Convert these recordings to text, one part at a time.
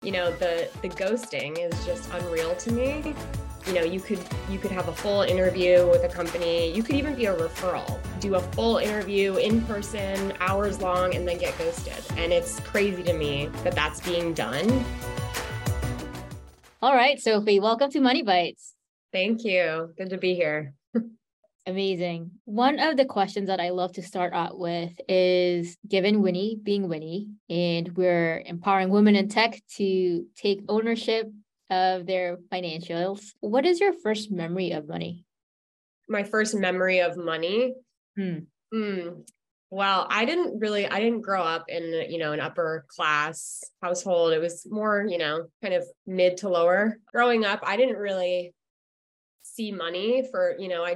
The ghosting is just unreal to me. You could have a full interview with a company. You could even be a referral, do a full interview in person, hours long, and then get ghosted. And it's crazy to me that that's being done. All right, Sophie, welcome to Money Bites. Thank you. Good to be here. Amazing. One of the questions that I love to start out with is, given Winnie being Winnie, and we're empowering women in tech to take ownership of their financials, what is your first memory of money? My first memory of money? Well, I didn't grow up in, an upper class household. It was more, kind of mid to lower. Growing up, I didn't really see money for,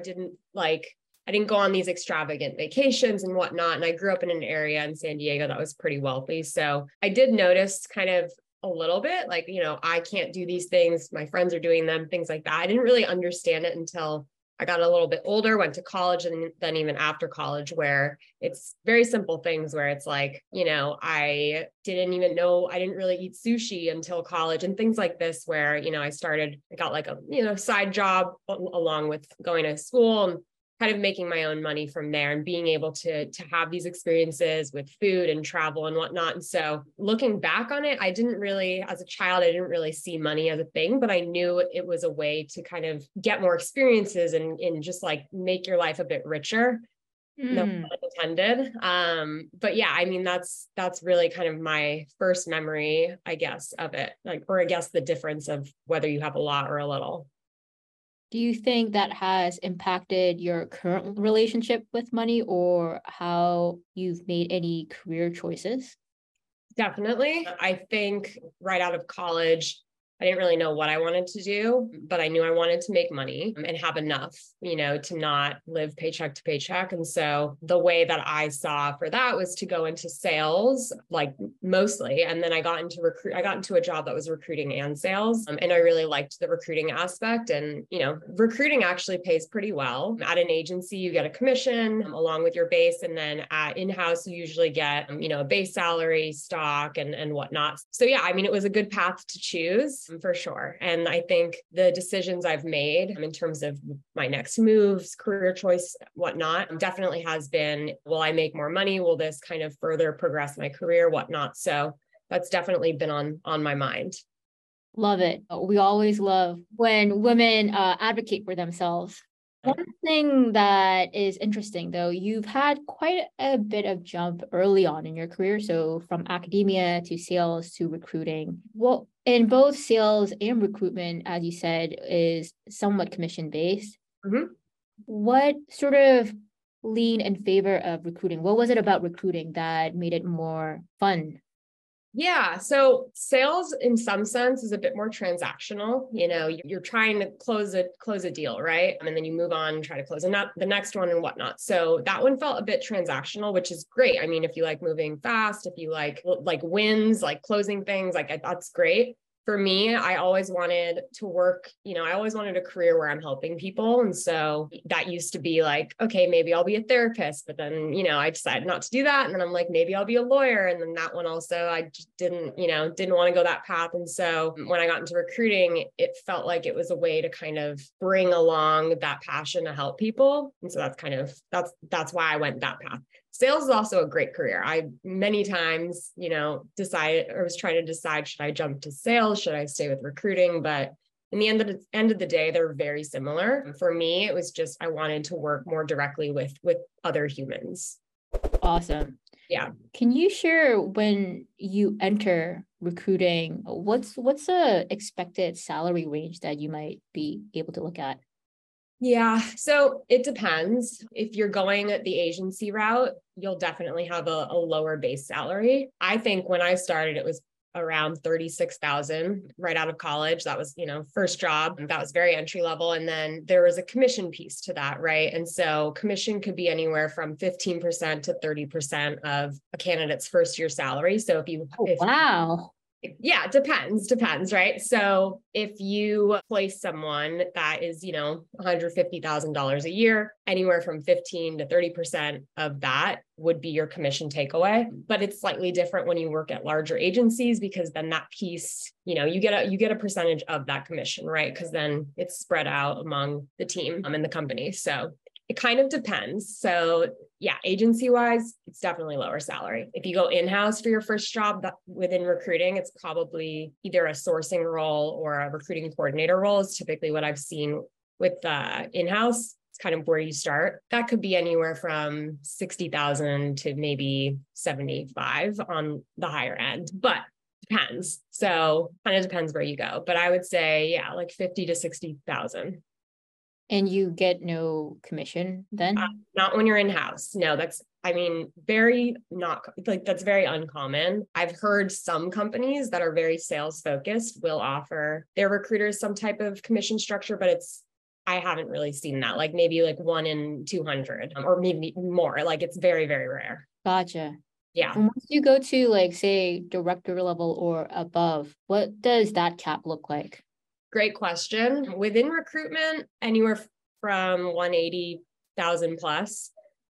I didn't go on these extravagant vacations and whatnot. And I grew up in an area in San Diego that was pretty wealthy. So I did notice kind of a little bit like, I can't do these things. My friends are doing them, things like that. I didn't really understand it until I got a little bit older, went to college, and then even after college, where it's very simple things where it's like, I didn't really eat sushi until college and things like this, where, I got like a, side job along with going to school and kind of making my own money from there and being able to have these experiences with food and travel and whatnot. And so looking back on it, as a child, I didn't really see money as a thing, but I knew it was a way to kind of get more experiences and just like make your life a bit richer. No pun intended. But yeah, I mean, that's really kind of my first memory, I guess, of it. Or I guess the difference of whether you have a lot or a little. Do you think that has impacted your current relationship with money or how you've made any career choices? Definitely. I think right out of college, I didn't really know what I wanted to do, but I knew I wanted to make money and have enough, to not live paycheck to paycheck. And so the way that I saw for that was to go into sales, like mostly. And then I got into a job that was recruiting and sales. And I really liked the recruiting aspect. And, recruiting actually pays pretty well. At an agency, you get a commission along with your base. And then at in-house, you usually get, a base salary, stock, and whatnot. So yeah, I mean, it was a good path to choose. For sure. And I think the decisions I've made in terms of my next moves, career choice, whatnot, definitely has been, will I make more money? Will this kind of further progress my career, whatnot? So that's definitely been on my mind. Love it. We always love when women advocate for themselves. One thing that is interesting, though, you've had quite a bit of jump early on in your career. So from academia to sales to recruiting. Well, in both sales and recruitment, as you said, is somewhat commission-based. Mm-hmm. What sort of lean in favor of recruiting? What was it about recruiting that made it more fun? Yeah. So sales in some sense is a bit more transactional. You're trying to close a deal, right? And then you move on and try to close the next one and whatnot. So that one felt a bit transactional, which is great. I mean, if you like moving fast, if you like wins, like closing things, that's great. For me, I always wanted to work, I always wanted a career where I'm helping people. And so that used to be like, okay, maybe I'll be a therapist, but then, I decided not to do that. And then I'm like, maybe I'll be a lawyer. And then that one also, I just didn't want to go that path. And so when I got into recruiting, it felt like it was a way to kind of bring along that passion to help people. And so that's why I went that path. Sales is also a great career. I many times, was trying to decide, should I jump to sales? Should I stay with recruiting? But in the end of the day, they're very similar. For me, it was just, I wanted to work more directly with other humans. Awesome. Yeah. Can you share when you enter recruiting, what's a expected salary range that you might be able to look at? Yeah. So it depends. If you're going the agency route, you'll definitely have a lower base salary. I think when I started, it was around 36,000 right out of college. That was, first job. That was very entry level. And then there was a commission piece to that, right? And so commission could be anywhere from 15% to 30% of a candidate's first year salary. So wow. Yeah, it depends, right? So if you place someone that is, $150,000 a year, anywhere from 15 to 30% of that would be your commission takeaway. But it's slightly different when you work at larger agencies, because then that piece, you get a percentage of that commission, right? Because then it's spread out among the team and the company. So it kind of depends. So yeah, agency wise, it's definitely lower salary. If you go in-house for your first job within recruiting, it's probably either a sourcing role or a recruiting coordinator role is typically what I've seen with in-house. It's kind of where you start. That could be anywhere from 60,000 to maybe 75 on the higher end, but depends. So kind of depends where you go. But I would say, yeah, like 50 to 60,000. And you get no commission then? Not when you're in-house. No, that's very not like that's very uncommon. I've heard some companies that are very sales focused will offer their recruiters some type of commission structure, but I haven't really seen that. Like maybe like 1 in 200 or maybe more. Like it's very, very rare. Gotcha. Yeah. And once you go to like say director level or above, what does that cap look like? Great question. Within recruitment, anywhere from 180,000 plus.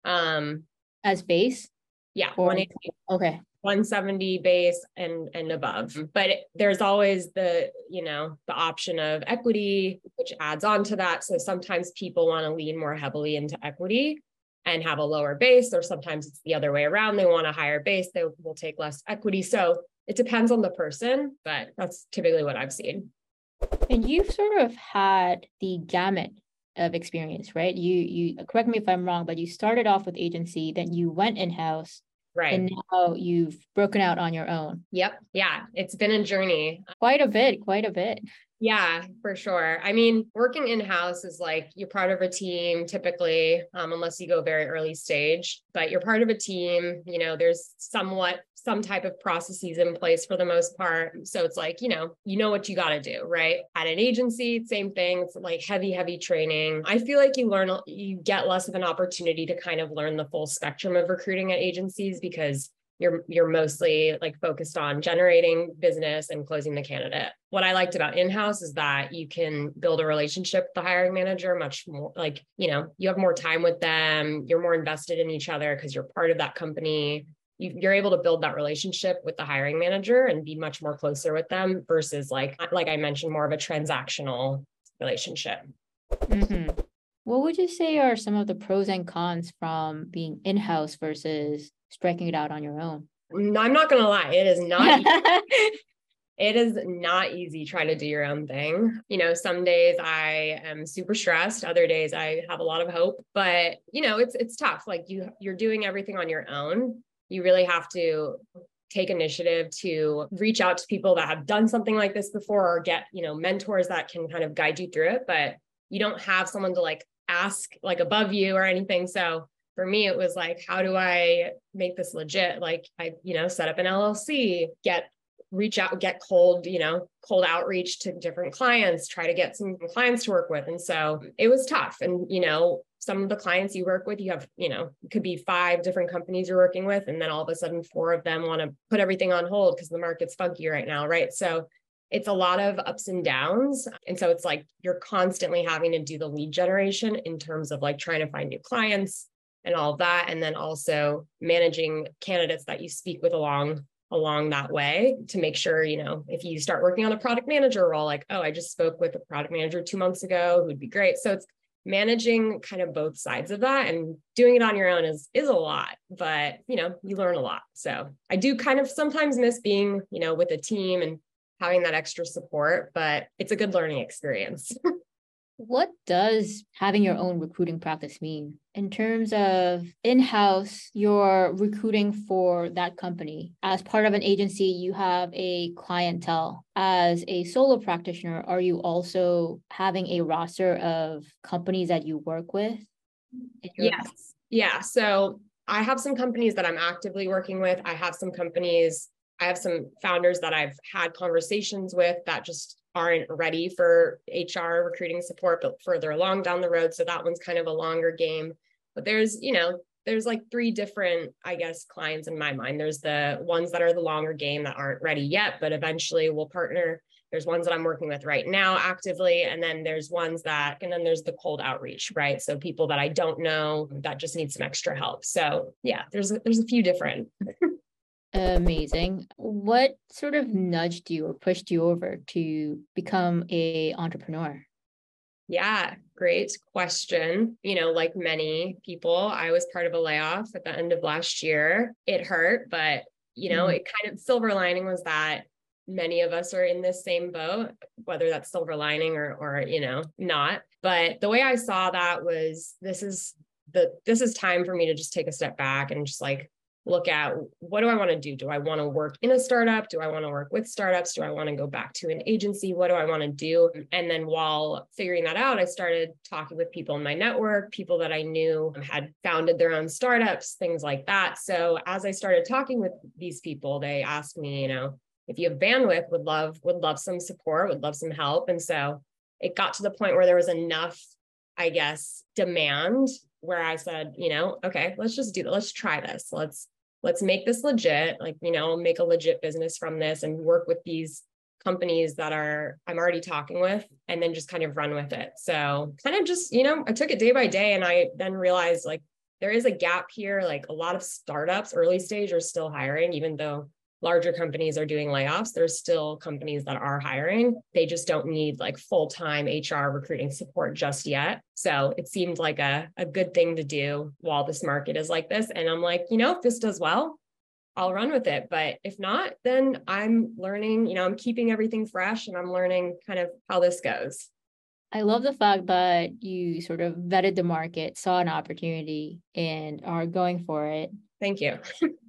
As base? Yeah, or, 180. Okay. 170 base and above. But there's always the option of equity, which adds on to that. So sometimes people want to lean more heavily into equity and have a lower base, or sometimes it's the other way around. They want a higher base, they will take less equity. So it depends on the person, but that's typically what I've seen. And you've sort of had the gamut of experience, right? You correct me if I'm wrong, but you started off with agency, then you went in-house, right? And now you've broken out on your own. Yep. Yeah. It's been a journey. Quite a bit. Yeah, for sure. Working in-house is like you're part of a team typically, unless you go very early stage, but you're part of a team, there's some type of processes in place for the most part. So it's like, you know what you got to do, right? At an agency, same thing. It's like heavy training. I feel like you get less of an opportunity to kind of learn the full spectrum of recruiting at agencies, because you're mostly like focused on generating business and closing the candidate. What I liked about in-house is that you can build a relationship with the hiring manager much more, like, you have more time with them. You're more invested in each other because you're part of that company. You're able to build that relationship with the hiring manager and be much more closer with them versus like I mentioned, more of a transactional relationship. Mm-hmm. What would you say are some of the pros and cons from being in-house versus striking it out on your own? I'm not going to lie. It is not it is not easy trying to do your own thing. Some days I am super stressed. Other days I have a lot of hope, but it's tough. Like you're doing everything on your own. You really have to take initiative to reach out to people that have done something like this before, or get, mentors that can kind of guide you through it. But you don't have someone to like ask like above you or anything. So for me, it was like, how do I make this legit? Like I, set up an LLC, reach out, get cold outreach to different clients, try to get some clients to work with. And so it was tough. And, some of the clients you work with, you have, it could be 5 different companies you're working with. And then all of a sudden 4 of them want to put everything on hold because the market's funky right now. Right. So it's a lot of ups and downs. And so it's like, you're constantly having to do the lead generation in terms of like trying to find new clients and all of that. And then also managing candidates that you speak with along that way to make sure, if you start working on a product manager role, like, oh, I just spoke with a product manager 2 months ago, who'd be great. So it's managing kind of both sides of that, and doing it on your own is a lot, but you learn a lot. So I do kind of sometimes miss being, with a team and having that extra support, but it's a good learning experience. What does having your own recruiting practice mean? In terms of in-house, you're recruiting for that company. As part of an agency, you have a clientele. As a solo practitioner, are you also having a roster of companies that you work with? Yes. Yeah. So I have some companies that I'm actively working with. I have some founders that I've had conversations with that just aren't ready for HR recruiting support, but further along down the road. So that one's kind of a longer game. But there's there's like three different, I guess, clients in my mind. There's the ones that are the longer game that aren't ready yet, but eventually will partner. There's ones that I'm working with right now actively. And then there's there's the cold outreach, right? So people that I don't know that just need some extra help. So yeah, there's a few different. Amazing. What sort of nudged you or pushed you over to become a entrepreneur? Yeah, great question. Like many people, I was part of a layoff at the end of last year. It hurt, but it kind of silver lining was that many of us are in this same boat, whether that's silver lining or not. But the way I saw that was this is time for me to just take a step back and just like look at, what do I want to do? Do I want to work in a startup? Do I want to work with startups? Do I want to go back to an agency? What do I want to do? And then while figuring that out, I started talking with people in my network, people that I knew had founded their own startups, things like that. So as I started talking with these people, they asked me, if you have bandwidth, would love some support, would love some help. And so it got to the point where there was enough, I guess, demand where I said, okay, let's just do that. Let's try this. Let's make this legit, make a legit business from this and work with these companies that I'm already talking with, and then just kind of run with it. So kind of just, I took it day by day, and I then realized like there is a gap here. Like a lot of startups, early stage, are still hiring, even though larger companies are doing layoffs. There's still companies that are hiring. They just don't need like full-time HR recruiting support just yet. So it seemed like a good thing to do while this market is like this. And I'm like, if this does well, I'll run with it. But if not, then I'm learning, I'm keeping everything fresh, and I'm learning kind of how this goes. I love the fact that you sort of vetted the market, saw an opportunity, and are going for it. Thank you.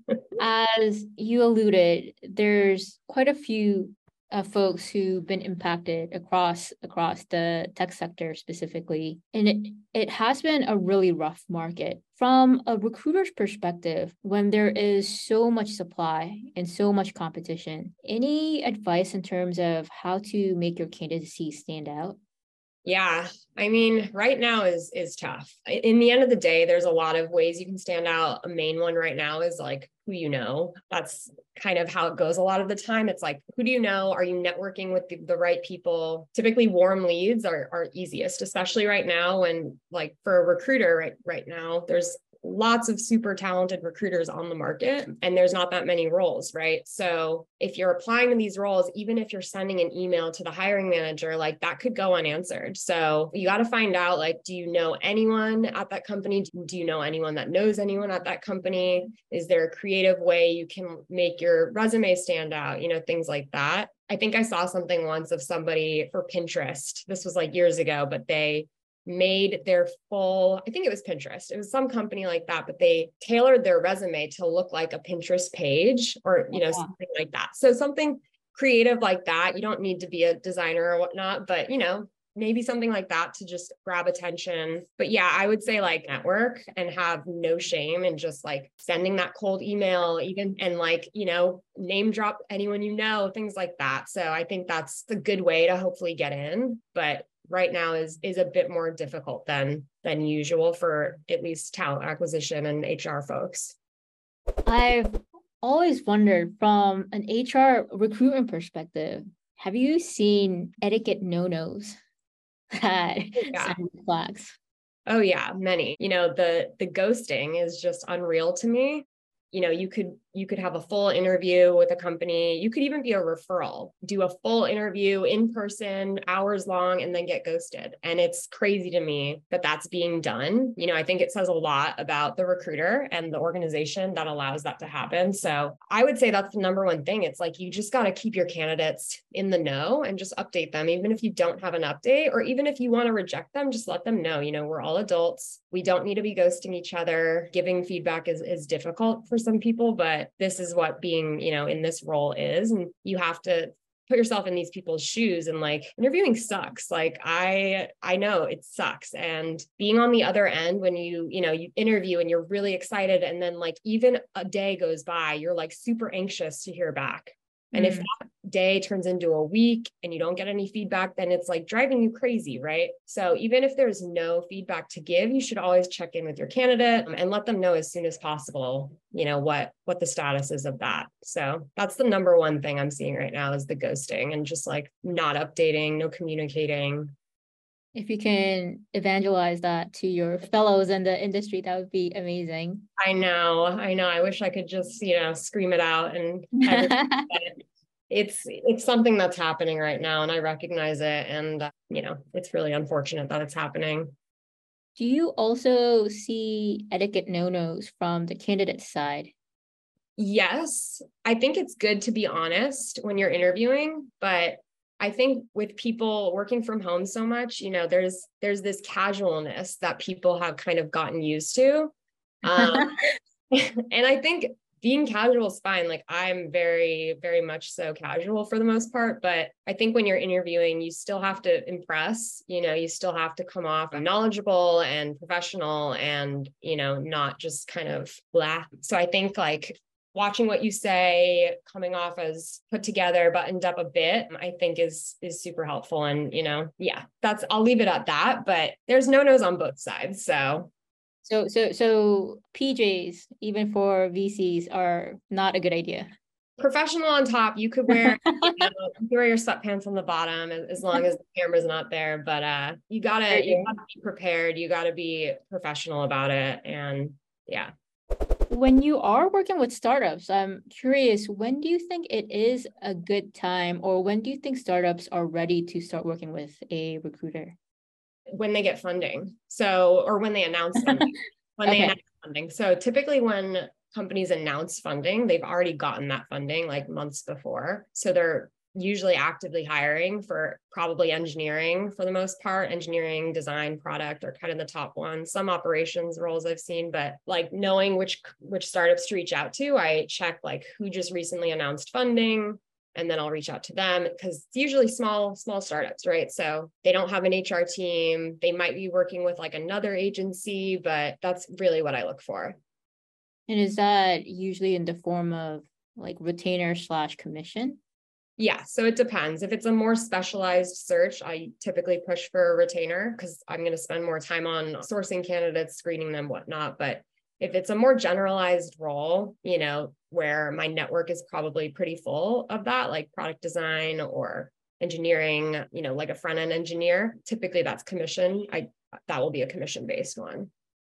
As you alluded, there's quite a few folks who've been impacted across the tech sector specifically, and it has been a really rough market. From a recruiter's perspective, when there is so much supply and so much competition, any advice in terms of how to make your candidacy stand out? Yeah, I mean, right now is tough. In the end of the day, there's a lot of ways you can stand out. A main one right now is like who you know. That's kind of how it goes a lot of the time. It's like, who do you know? Are you networking with the right people? Typically, warm leads are easiest, especially right now when, like, for a recruiter right now, there's lots of super talented recruiters on the market, and there's not that many roles, right? So if you're applying to these roles, even if you're sending an email to the hiring manager, like that could go unanswered. So you got to find out, like, do you know anyone at that company? Do you know anyone that knows anyone at that company? Is there a creative way you can make your resume stand out? Things like that. I think I saw something once of somebody for Pinterest. This was like years ago, but they made their full, I think it was Pinterest. It was some company like that, but they tailored their resume to look like a Pinterest page or, something like that. So something creative like that. You don't need to be a designer or whatnot, but, maybe something like that to just grab attention. But yeah, I would say like network and have no shame and just like sending that cold email even, and like, name drop anyone, things like that. So I think that's a good way to hopefully get in. But right now is a bit more difficult than usual for at least talent acquisition and HR folks. I've always wondered, from an HR recruitment perspective, have you seen etiquette no-nos that send flags? Oh yeah, many. The ghosting is just unreal to me. You could have a full interview with a company. You could even be a referral, do a full interview in person, hours long, and then get ghosted. And it's crazy to me that that's being done. I think it says a lot about the recruiter and the organization that allows that to happen. So I would say that's the number one thing. It's like, you just got to keep your candidates in the know and just update them. Even if you don't have an update, or even if you want to reject them, just let them know, we're all adults. We don't need to be ghosting each other. Giving feedback is difficult for some people, but this is what being, in this role is. And you have to put yourself in these people's shoes, and like, interviewing sucks. Like I know it sucks. And being on the other end when you interview and you're really excited, and then like even a day goes by, you're like super anxious to hear back. And if that day turns into a week and you don't get any feedback, then it's like driving you crazy, right? So even if there's no feedback to give, you should always check in with your candidate and let them know as soon as possible, what the status is of that. So that's the number one thing I'm seeing right now is the ghosting and just like not updating, no communicating. If you can evangelize that to your fellows in the industry, that would be amazing. I know. I wish I could just, scream it out and it's something that's happening right now and I recognize it. And, it's really unfortunate that it's happening. Do you also see etiquette no-nos from the candidate side? Yes, I think it's good to be honest when you're interviewing, but I think with people working from home so much, there's this casualness that people have kind of gotten used to. And I think being casual is fine. Like I'm very, very much so casual for the most part, but I think when you're interviewing, you still have to impress, you still have to come off knowledgeable and professional and, not just kind of blah. So I think like watching what you say, coming off as put together, buttoned up a bit, I think is super helpful. And, I'll leave it at that, but there's no-nos on both sides. So PJs, even for VCs, are not a good idea. Professional on top, you could wear, your sweatpants on the bottom as long as the camera's not there. But you gotta be prepared. You gotta be professional about it. And yeah. When you are working with startups, I'm curious, when do you think it is a good time, or when do you think startups are ready to start working with a recruiter? When they get funding. Or when they announce funding. They announce funding. So typically when companies announce funding, they've already gotten that funding like months before. So they're usually actively hiring for probably engineering for the most part. Engineering, design, product are kind of the top ones. Some operations roles I've seen, but like knowing which startups to reach out to, I check like who just recently announced funding, and then I'll reach out to them because it's usually small startups, right? So they don't have an HR team. They might be working with like another agency, but that's really what I look for. And is that usually in the form of like retainer/commission? Yeah, so it depends. If it's a more specialized search, I typically push for a retainer because I'm going to spend more time on sourcing candidates, screening them, whatnot. But if it's a more generalized role, where my network is probably pretty full of that, like product design or engineering, like a front-end engineer, typically that's commission. That will be a commission-based one.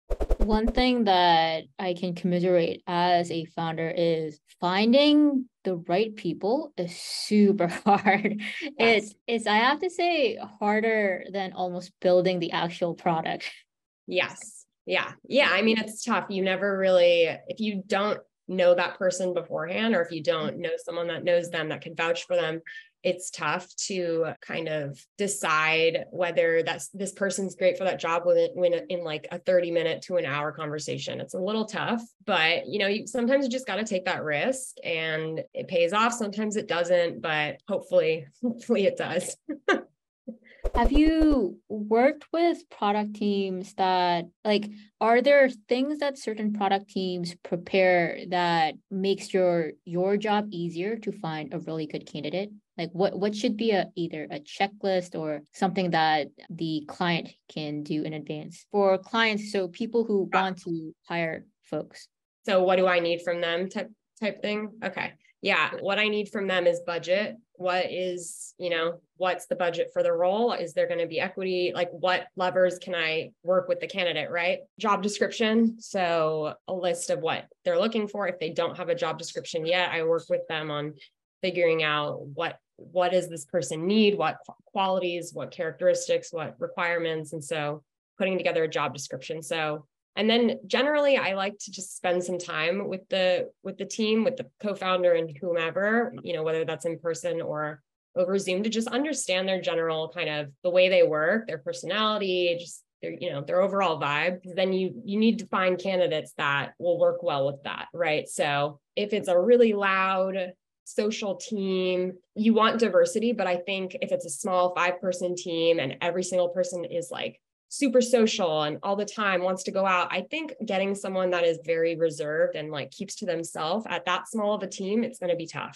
One thing that I can commiserate as a founder is finding the right people is super hard. Yes. It's I have to say harder than almost building the actual product. Yes. Yeah. I mean, it's tough. You never really, if you don't know that person beforehand, or if you don't know someone that knows them that can vouch for them, it's tough to kind of decide whether this person's great for that job in like a 30-minute to an hour conversation. It's a little tough, but sometimes you just got to take that risk and it pays off. Sometimes it doesn't, but hopefully it does. Have you worked with product teams that are there things that certain product teams prepare that makes your job easier to find a really good candidate? Like what should be either a checklist or something that the client can do in advance for clients? So people who want to hire folks. So what do I need from them type thing? Okay. Yeah. What I need from them is budget. What's the budget for the role? Is there going to be equity? Like what levers can I work with the candidate, right? Job description. So a list of what they're looking for. If they don't have a job description yet, I work with them on figuring out what does this person need, what qualities, what characteristics, what requirements. And so putting together a job description. And then generally I like to just spend some time with the team, with the co-founder and whomever, whether that's in person or over Zoom, to just understand their general kind of the way they work, their personality, just their overall vibe. Because then you need to find candidates that will work well with that, right? So if it's a really loud social team, you want diversity, but I think if it's a small 5-person team and every single person is like super social and all the time wants to go out, I think getting someone that is very reserved and like keeps to themselves at that small of a team, it's going to be tough.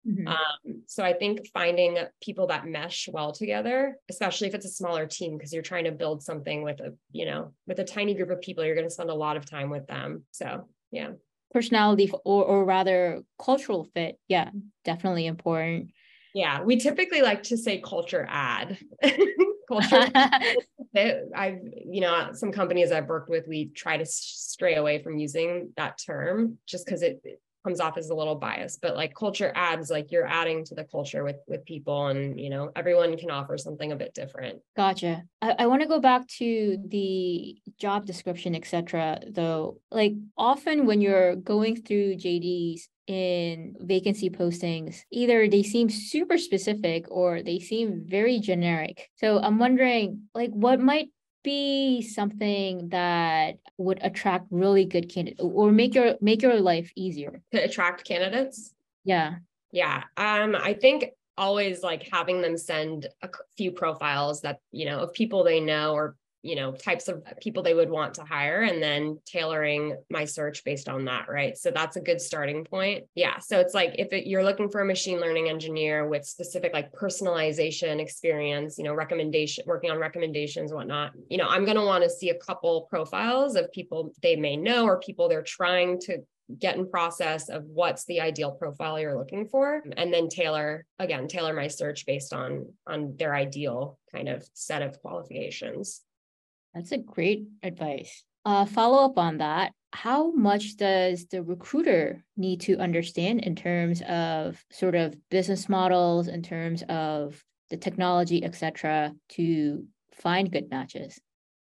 Mhm. So I think finding people that mesh well together, especially if it's a smaller team, because you're trying to build something with with a tiny group of people, you're going to spend a lot of time with them. So yeah. Personality or rather cultural fit. Yeah, definitely important. Yeah. We typically like to say culture add. Culture fit. Some companies I've worked with, we try to stray away from using that term just because it comes off as a little biased, but like culture adds, like you're adding to the culture with people, and everyone can offer something a bit different. Gotcha. I want to go back to the job description, etc. Though, like often when you're going through JDs in vacancy postings, either they seem super specific or they seem very generic. So I'm wondering, like, what might be something that would attract really good candidates or make your life easier To attract candidates. Yeah. Yeah. I think always like having them send a few profiles that, of people they know, or, types of people they would want to hire, and then tailoring my search based on that. Right. So that's a good starting point. Yeah. So it's like, if you're looking for a machine learning engineer with specific like personalization experience, working on recommendations, whatnot, I'm going to want to see a couple profiles of people they may know, or people they're trying to get in process of what's the ideal profile you're looking for, and then tailor my search based on their ideal kind of set of qualifications. That's a great advice. Follow up on that. How much does the recruiter need to understand in terms of sort of business models, in terms of the technology, etc., to find good matches?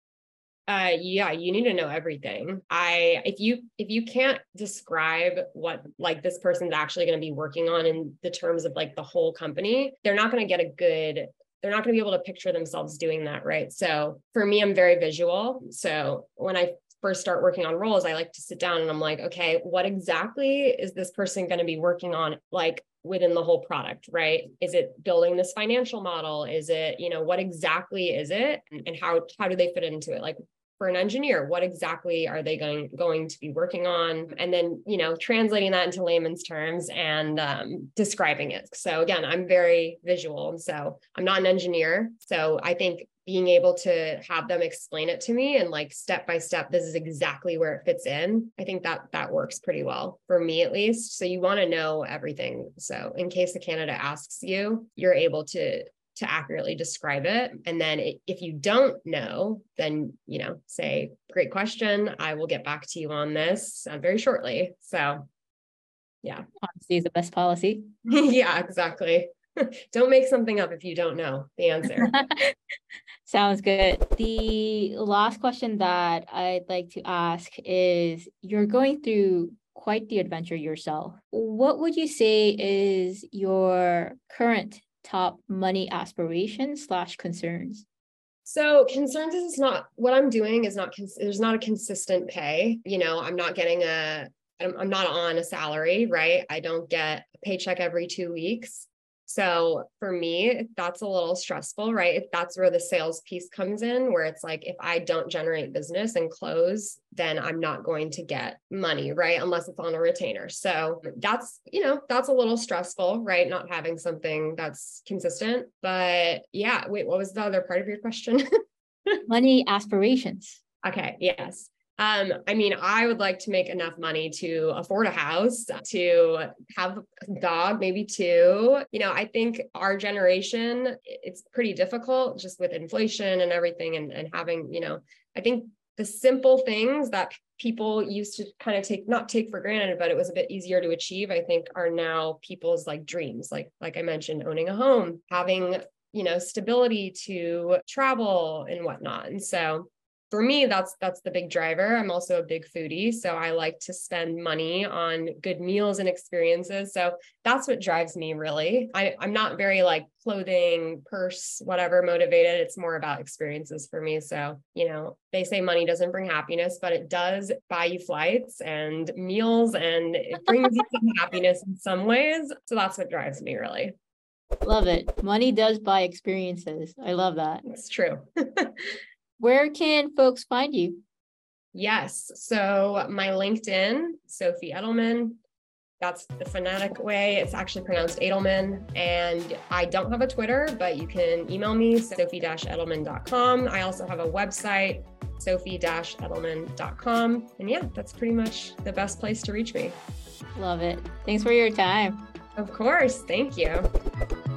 Yeah, you need to know everything. If you can't describe what like this person's actually going to be working on in the terms of like the whole company, they're not going to be able to picture themselves doing that, right? So for me, I'm very visual. So when I first start working on roles, I like to sit down and I'm like, okay, what exactly is this person going to be working on, like within the whole product, right? Is it building this financial model? Is it, what exactly is it? And how do they fit into it? Like, for an engineer, what exactly are they going to be working on? And then, translating that into layman's terms and describing it. So again, I'm very visual. And so I'm not an engineer. So I think being able to have them explain it to me and like step by step, this is exactly where it fits in. I think that works pretty well for me, at least. So you want to know everything. So in case the candidate asks you, you're able to accurately describe it. And then if you don't know, then, say, great question. I will get back to you on this very shortly. So yeah. Honesty is the best policy. Yeah, exactly. Don't make something up if you don't know the answer. Sounds good. The last question that I'd like to ask is, you're going through quite the adventure yourself. What would you say is your current top money aspirations / concerns? So concerns is not what I'm doing is not, there's not a consistent pay. I'm not getting I'm not on a salary, right? I don't get a paycheck every 2 weeks. So for me, that's a little stressful, right? If that's where the sales piece comes in, where it's like, if I don't generate business and close, then I'm not going to get money, right? Unless it's on a retainer. So that's a little stressful, right? Not having something that's consistent. But yeah, wait, what was the other part of your question? Money aspirations. Okay. Yes. I would like to make enough money to afford a house, to have a dog, maybe two. I think our generation, it's pretty difficult just with inflation and everything, and having, I think the simple things that people used to kind of not take for granted, but it was a bit easier to achieve, I think are now people's like dreams. Like I mentioned, owning a home, having, stability to travel and whatnot. And so for me, that's the big driver. I'm also a big foodie, so I like to spend money on good meals and experiences. So that's what drives me, really. I'm not very like clothing, purse, whatever motivated. It's more about experiences for me. So, they say money doesn't bring happiness, but it does buy you flights and meals, and it brings you some happiness in some ways. So that's what drives me, really. Love it. Money does buy experiences. I love that. It's true. Where can folks find you? Yes. So my LinkedIn, Sophie Edelman. That's the phonetic way. It's actually pronounced Edelman. And I don't have a Twitter, but you can email me, sophie-edelman.com. I also have a website, sophie-edelman.com. And yeah, that's pretty much the best place to reach me. Love it. Thanks for your time. Of course. Thank you.